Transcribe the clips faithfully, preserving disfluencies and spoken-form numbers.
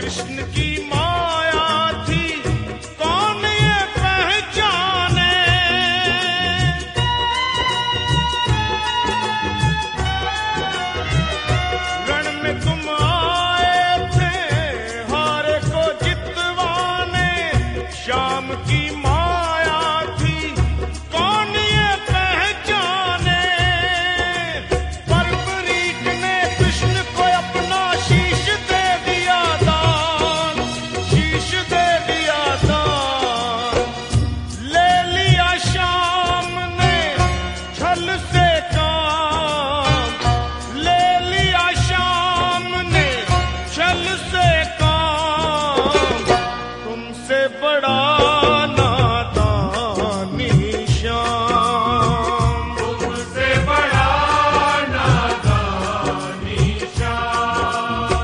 कृष्ण की माया थी, कौन ये पहचाने। रण में तुम आए थे हारे को जितवाने, श्याम की माया थी, कौन ये पहचाने। बर्बरीक ने कृष्ण को अपना शीश दे दिया दान, शीश दे दिया दान। ले लिया श्याम ने छल से काम, ले लिया श्याम ने छल से काम। तुमसे बड़ा नादानी श्याम, तुमसे बड़ा नादानी श्याम।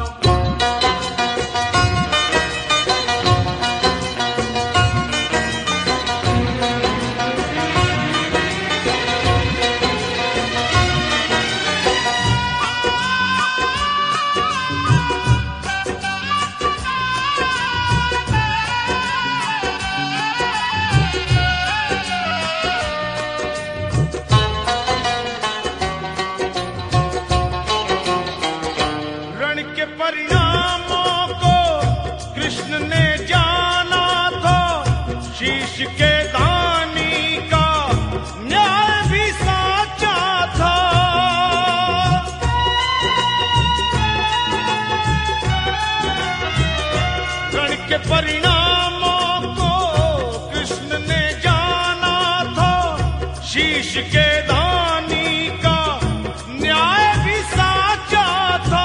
रण के परिणामों को कृष्ण ने जाना था, शीश के दानी का न्याय भी साचा था। रण के परिणामों को कृष्ण ने जाना था, शीश के दानी का न्याय भी साचा था।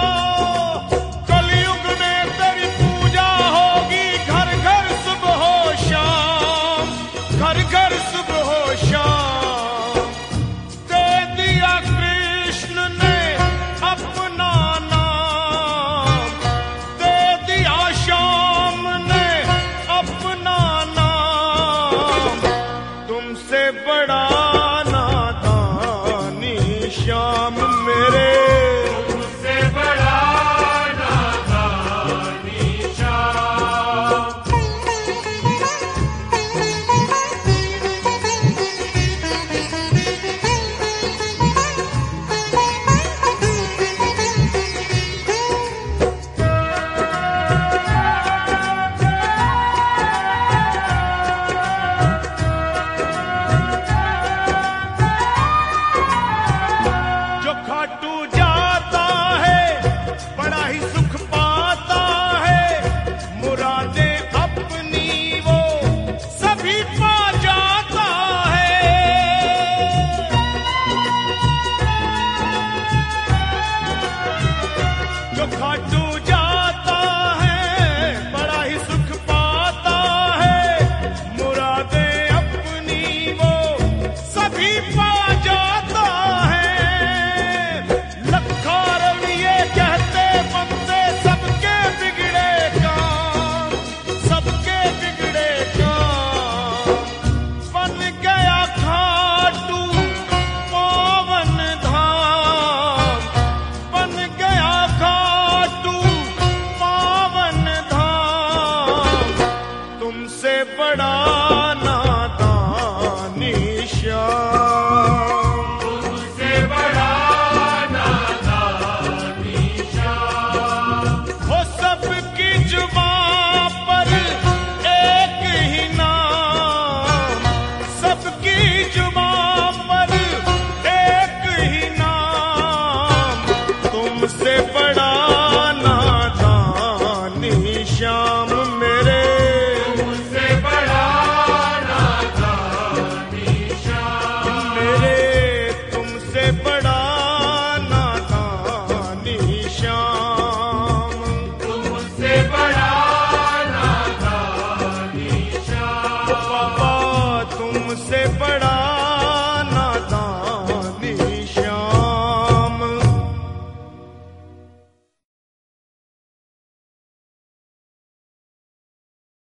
कलयुग में तेरी पूजा होगी, घर घर सुबह हो शाम, घर घर सुबह हो शाम। दे दिया कृष्ण ने अपना नाम, दे दिया श्याम ने अपना नाम। तुमसे बड़ा नादानी श्याम मेरे, तुमसे बड़ा नादानी श्याम। जो खाटू जाता है बड़ा ही सुख पाता है, मुरादें अपनी वो सभी पा जाता है। जो खाटू जाता है बड़ा ही सुख पाता है, मुरादें अपनी वो सभी पा जाता है। लखारण ये कहते बंदे सबके बिगड़े काम, सबके बिगड़े काम। बन गया खाटू पावन धाम, बन गया खाटू पावन धाम। तुमसे बड़ा नादानी श्याम, तुमसे बड़ा नादानी श्याम। हो सबकी जुबां पर एक ही नाम, सबकी जुबां पर एक ही नाम। तुमसे बड़ा नादानी श्याम